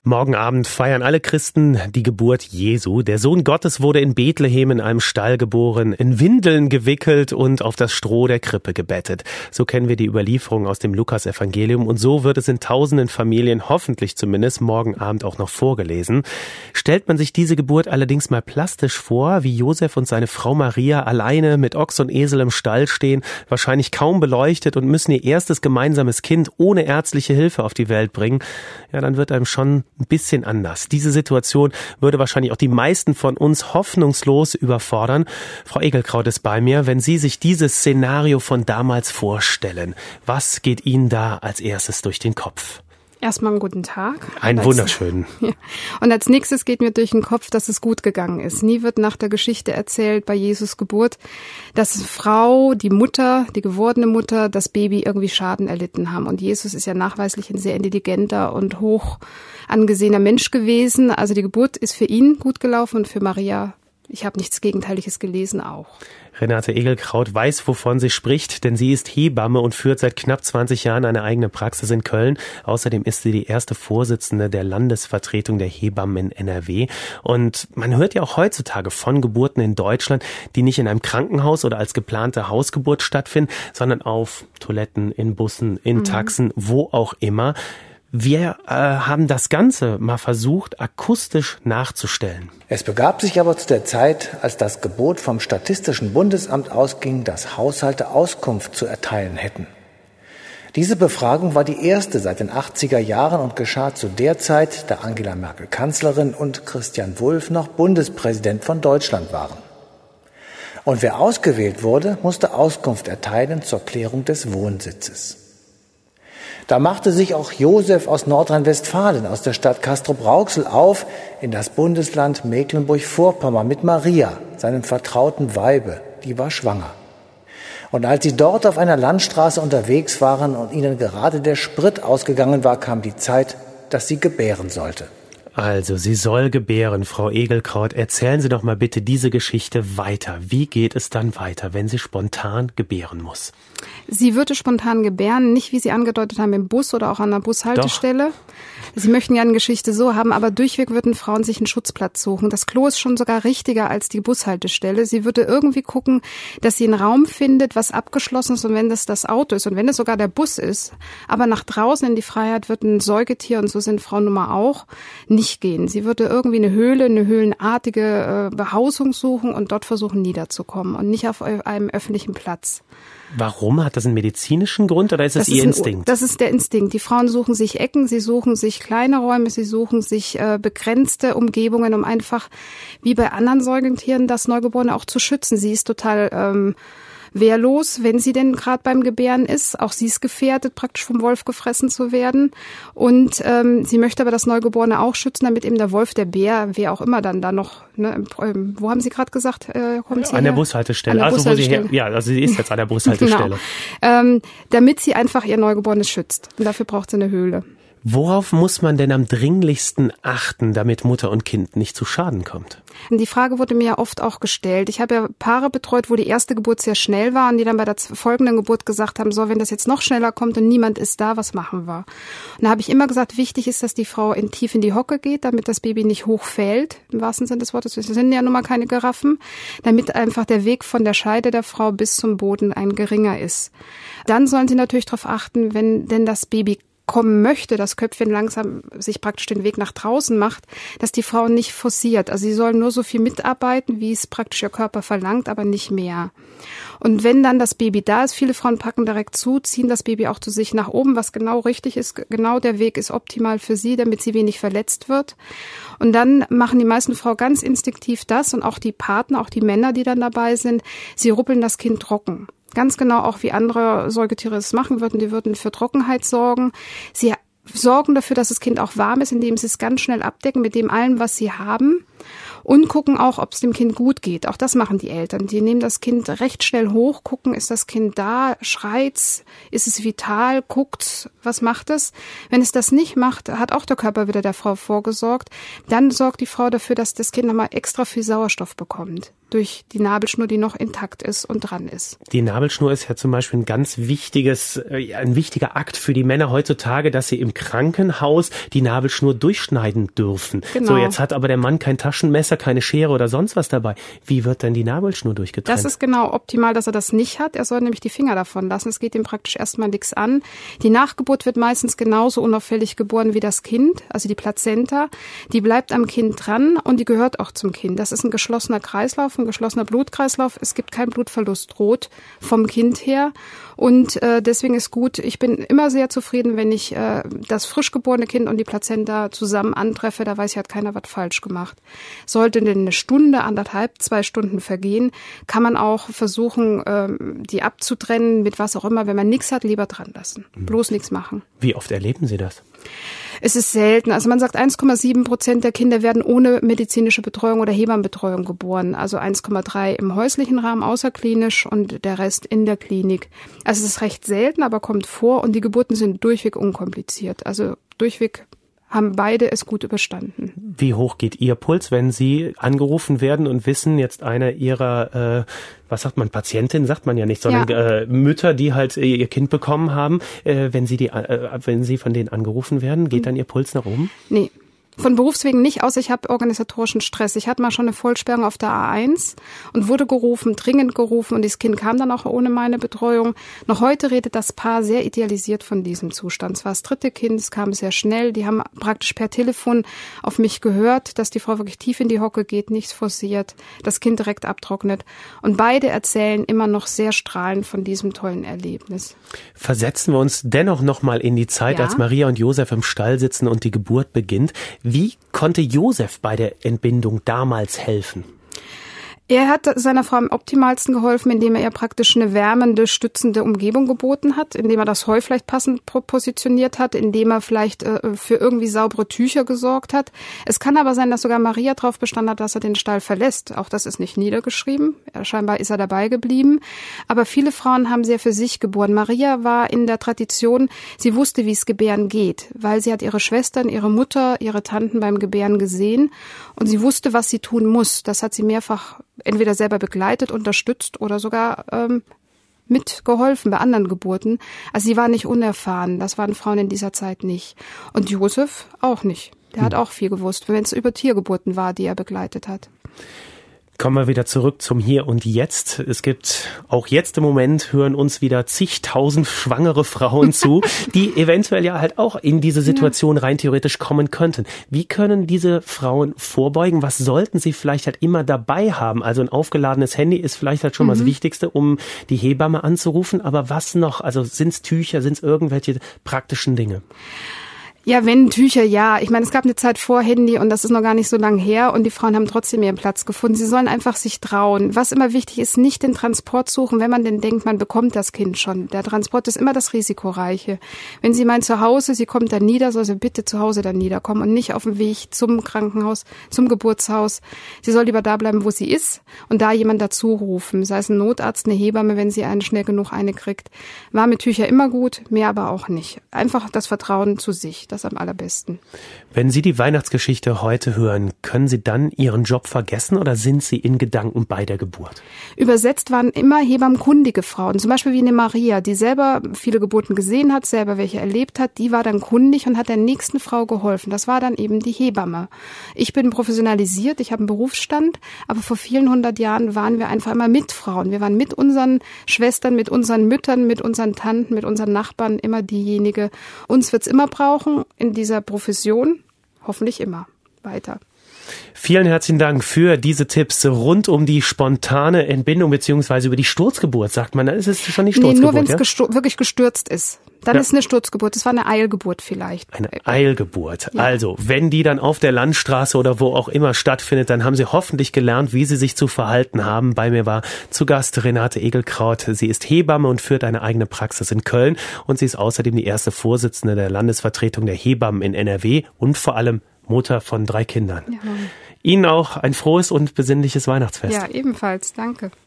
Morgen Abend feiern alle Christen die Geburt Jesu. Der Sohn Gottes wurde in Bethlehem in einem Stall geboren, in Windeln gewickelt und auf das Stroh der Krippe gebettet. So kennen wir die Überlieferung aus dem Lukas-Evangelium und so wird es in tausenden Familien, hoffentlich zumindest, morgen Abend auch noch vorgelesen. Stellt man sich diese Geburt allerdings mal plastisch vor, wie Josef und seine Frau Maria alleine mit Ochs und Esel im Stall stehen, wahrscheinlich kaum beleuchtet und müssen ihr erstes gemeinsames Kind ohne ärztliche Hilfe auf die Welt bringen, ja, dann wird einem schon ein bisschen anders. Diese Situation würde wahrscheinlich auch die meisten von uns hoffnungslos überfordern. Frau Egelkraut ist bei mir. Wenn Sie sich dieses Szenario von damals vorstellen, was geht Ihnen da als erstes durch den Kopf? Erstmal einen guten Tag. Einen wunderschönen. Ja. Und als nächstes geht mir durch den Kopf, dass es gut gegangen ist. Nie wird nach der Geschichte erzählt bei Jesus Geburt, dass Frau, die Mutter, die gewordene Mutter, das Baby irgendwie Schaden erlitten haben. Und Jesus ist ja nachweislich ein sehr intelligenter und hoch angesehener Mensch gewesen. Also die Geburt ist für ihn gut gelaufen und für Maria, ich habe nichts Gegenteiliges gelesen, auch. Renate Egelkraut weiß, wovon sie spricht, denn sie ist Hebamme und führt seit knapp 20 Jahren eine eigene Praxis in Köln. Außerdem ist sie die erste Vorsitzende der Landesvertretung der Hebammen in NRW. Und man hört ja auch heutzutage von Geburten in Deutschland, die nicht in einem Krankenhaus oder als geplante Hausgeburt stattfinden, sondern auf Toiletten, in Bussen, in Taxen, wo auch immer. Wir haben das Ganze mal versucht, akustisch nachzustellen. Es begab sich aber zu der Zeit, als das Gebot vom Statistischen Bundesamt ausging, dass Haushalte Auskunft zu erteilen hätten. Diese Befragung war die erste seit den 80er Jahren und geschah zu der Zeit, da Angela Merkel Kanzlerin und Christian Wulff noch Bundespräsident von Deutschland waren. Und wer ausgewählt wurde, musste Auskunft erteilen zur Klärung des Wohnsitzes. Da machte sich auch Josef aus Nordrhein-Westfalen, aus der Stadt Castrop-Rauxel auf, in das Bundesland Mecklenburg-Vorpommern mit Maria, seinem vertrauten Weibe, die war schwanger. Und als sie dort auf einer Landstraße unterwegs waren und ihnen gerade der Sprit ausgegangen war, kam die Zeit, dass sie gebären sollte. Also, sie soll gebären, Frau Egelkraut. Erzählen Sie doch mal bitte diese Geschichte weiter. Wie geht es dann weiter, wenn sie spontan gebären muss? Sie würde spontan gebären, nicht wie Sie angedeutet haben im Bus oder auch an der Bushaltestelle. Doch. Sie möchten ja eine Geschichte so haben, aber durchweg würden Frauen sich einen Schutzplatz suchen. Das Klo ist schon sogar richtiger als die Bushaltestelle. Sie würde irgendwie gucken, dass sie einen Raum findet, was abgeschlossen ist und wenn das Auto ist und wenn es sogar der Bus ist. Aber nach draußen in die Freiheit wird ein Säugetier, und so sind Frauen nun mal auch, nicht gehen. Sie würde irgendwie eine Höhle, eine höhlenartige Behausung suchen und dort versuchen niederzukommen und nicht auf einem öffentlichen Platz. Warum? Hat das einen medizinischen Grund oder ist das ihr Instinkt? Das ist der Instinkt. Die Frauen suchen sich Ecken, sie suchen sich kleine Räume, sie suchen sich begrenzte Umgebungen, um einfach, wie bei anderen Säugetieren, das Neugeborene auch zu schützen. Sie ist total wehrlos, wenn sie denn gerade beim Gebären ist. Auch sie ist gefährdet, praktisch vom Wolf gefressen zu werden. Und sie möchte aber das Neugeborene auch schützen, damit eben der Wolf, der Bär, wer auch immer dann da noch, ne, wo haben Sie gerade gesagt, kommt sie an der her? Bushaltestelle. An der Bushaltestelle. Also sie ist jetzt an der Bushaltestelle. Genau. Damit sie einfach ihr Neugeborenes schützt. Und dafür braucht sie eine Höhle. Worauf muss man denn am dringlichsten achten, damit Mutter und Kind nicht zu Schaden kommt? Die Frage wurde mir ja oft auch gestellt. Ich habe ja Paare betreut, wo die erste Geburt sehr schnell war und die dann bei der folgenden Geburt gesagt haben, so, wenn das jetzt noch schneller kommt und niemand ist da, was machen wir? Und da habe ich immer gesagt, wichtig ist, dass die Frau tief in die Hocke geht, damit das Baby nicht hochfällt, im wahrsten Sinne des Wortes. Wir sind ja nun mal keine Giraffen, damit einfach der Weg von der Scheide der Frau bis zum Boden ein geringer ist. Dann sollen sie natürlich darauf achten, wenn denn das Baby kommen möchte, das Köpfchen langsam sich praktisch den Weg nach draußen macht, dass die Frau nicht forciert. Also sie sollen nur so viel mitarbeiten, wie es praktisch ihr Körper verlangt, aber nicht mehr. Und wenn dann das Baby da ist, viele Frauen packen direkt zu, ziehen das Baby auch zu sich nach oben, was genau richtig ist. Genau der Weg ist optimal für sie, damit sie wenig verletzt wird. Und dann machen die meisten Frauen ganz instinktiv das und auch die Partner, auch die Männer, die dann dabei sind, sie ruppeln das Kind trocken. Ganz genau auch wie andere Säugetiere es machen würden. Die würden für Trockenheit sorgen. Sie sorgen dafür, dass das Kind auch warm ist, indem sie es ganz schnell abdecken mit dem allem, was sie haben. Und gucken auch, ob es dem Kind gut geht. Auch das machen die Eltern. Die nehmen das Kind recht schnell hoch, gucken, ist das Kind da, schreit's, ist es vital, guckt, was macht es. Wenn es das nicht macht, hat auch der Körper wieder der Frau vorgesorgt. Dann sorgt die Frau dafür, dass das Kind nochmal extra viel Sauerstoff bekommt. durch die Nabelschnur, die noch intakt ist und dran ist. Die Nabelschnur ist ja zum Beispiel ein wichtiger Akt für die Männer heutzutage, dass sie im Krankenhaus die Nabelschnur durchschneiden dürfen. Genau. So, jetzt hat aber der Mann kein Taschenmesser, keine Schere oder sonst was dabei. Wie wird denn die Nabelschnur durchgetrennt? Das ist genau optimal, dass er das nicht hat. Er soll nämlich die Finger davon lassen. Es geht ihm praktisch erstmal nichts an. Die Nachgeburt wird meistens genauso unauffällig geboren wie das Kind, also die Plazenta. Die bleibt am Kind dran und die gehört auch zum Kind. Das ist ein geschlossener Kreislauf, ein geschlossener Blutkreislauf. Es gibt keinen Blutverlust rot vom Kind her. Und deswegen ist gut, ich bin immer sehr zufrieden, wenn ich das frisch geborene Kind und die Plazenta zusammen antreffe. Da weiß ich, hat keiner was falsch gemacht. Sollte denn eine Stunde, 1,5, 2 Stunden vergehen, kann man auch versuchen, die abzutrennen mit was auch immer. Wenn man nichts hat, lieber dran lassen. Bloß nichts machen. Wie oft erleben Sie das? Es ist selten. Also man sagt, 1,7% der Kinder werden ohne medizinische Betreuung oder Hebammenbetreuung geboren. Also 1,3 im häuslichen Rahmen, außerklinisch und der Rest in der Klinik. Also es ist recht selten, aber kommt vor und die Geburten sind durchweg unkompliziert. Also durchweg haben beide es gut überstanden. Wie hoch geht Ihr Puls, wenn Sie angerufen werden und wissen, jetzt einer Ihrer, Patientin sagt man ja nicht, sondern Mütter, die halt ihr Kind bekommen haben, wenn Sie von denen angerufen werden, geht dann Ihr Puls nach oben? Nee. Von Berufswegen nicht, außer ich habe organisatorischen Stress. Ich hatte mal schon eine Vollsperrung auf der A1 und wurde gerufen, dringend gerufen und dieses Kind kam dann auch ohne meine Betreuung. Noch heute redet das Paar sehr idealisiert von diesem Zustand. Es war das 3. Kind, es kam sehr schnell. Die haben praktisch per Telefon auf mich gehört, dass die Frau wirklich tief in die Hocke geht, nichts forciert, das Kind direkt abtrocknet. Und beide erzählen immer noch sehr strahlend von diesem tollen Erlebnis. Versetzen wir uns dennoch nochmal in die Zeit, als Maria und Josef im Stall sitzen und die Geburt beginnt. Wie konnte Josef bei der Entbindung damals helfen? Er hat seiner Frau am optimalsten geholfen, indem er ihr praktisch eine wärmende, stützende Umgebung geboten hat, indem er das Heu vielleicht passend positioniert hat, indem er vielleicht für irgendwie saubere Tücher gesorgt hat. Es kann aber sein, dass sogar Maria darauf bestanden hat, dass er den Stall verlässt. Auch das ist nicht niedergeschrieben. Scheinbar ist er dabei geblieben. Aber viele Frauen haben sehr für sich geboren. Maria war in der Tradition, sie wusste, wie es Gebären geht, weil sie hat ihre Schwestern, ihre Mutter, ihre Tanten beim Gebären gesehen und sie wusste, was sie tun muss. Das hat sie mehrfach entweder selber begleitet, unterstützt oder sogar mitgeholfen bei anderen Geburten. Also sie war nicht unerfahren. Das waren Frauen in dieser Zeit nicht. Und Josef auch nicht. Der hat auch viel gewusst, wenn es über Tiergeburten war, die er begleitet hat. Kommen wir wieder zurück zum Hier und Jetzt. Es gibt auch jetzt im Moment, hören uns wieder zigtausend schwangere Frauen zu, die eventuell ja halt auch in diese Situation rein theoretisch kommen könnten. Wie können diese Frauen vorbeugen? Was sollten sie vielleicht halt immer dabei haben? Also ein aufgeladenes Handy ist vielleicht halt schon mal das Wichtigste, um die Hebamme anzurufen. Aber was noch? Also sind's Tücher, sind's irgendwelche praktischen Dinge? Ja, wenn Tücher, ja. Ich meine, es gab eine Zeit vor Handy und das ist noch gar nicht so lang her und die Frauen haben trotzdem ihren Platz gefunden. Sie sollen einfach sich trauen. Was immer wichtig ist, nicht den Transport suchen, wenn man denn denkt, man bekommt das Kind schon. Der Transport ist immer das Risikoreiche. Wenn sie meint zu Hause, sie kommt dann nieder, soll sie bitte zu Hause dann niederkommen und nicht auf dem Weg zum Krankenhaus, zum Geburtshaus. Sie soll lieber da bleiben, wo sie ist und da jemand dazu rufen. Sei es ein Notarzt, eine Hebamme, wenn sie schnell genug eine kriegt. Warme Tücher immer gut, mehr aber auch nicht. Einfach das Vertrauen zu sich. Das am allerbesten. Wenn Sie die Weihnachtsgeschichte heute hören, können Sie dann Ihren Job vergessen oder sind Sie in Gedanken bei der Geburt? Übersetzt waren immer hebammenkundige Frauen, zum Beispiel wie eine Maria, die selber viele Geburten gesehen hat, selber welche erlebt hat, die war dann kundig und hat der nächsten Frau geholfen. Das war dann eben die Hebamme. Ich bin professionalisiert, ich habe einen Berufsstand, aber vor vielen 100 Jahren waren wir einfach immer mit Frauen. Wir waren mit unseren Schwestern, mit unseren Müttern, mit unseren Tanten, mit unseren Nachbarn immer diejenige. Uns wird's immer brauchen in dieser Profession, hoffentlich immer weiter. Vielen herzlichen Dank für diese Tipps rund um die spontane Entbindung beziehungsweise über die Sturzgeburt, sagt man. Ist es schon die Sturzgeburt? Nee, nur wenn es wirklich gestürzt ist. Dann ist eine Sturzgeburt. Das war eine Eilgeburt vielleicht. Eine Eilgeburt. Ja. Also, wenn die dann auf der Landstraße oder wo auch immer stattfindet, dann haben Sie hoffentlich gelernt, wie Sie sich zu verhalten haben. Bei mir war zu Gast Renate Egelkraut. Sie ist Hebamme und führt eine eigene Praxis in Köln. Und sie ist außerdem die erste Vorsitzende der Landesvertretung der Hebammen in NRW und vor allem Mutter von 3 Kindern. Ja. Ihnen auch ein frohes und besinnliches Weihnachtsfest. Ja, ebenfalls. Danke.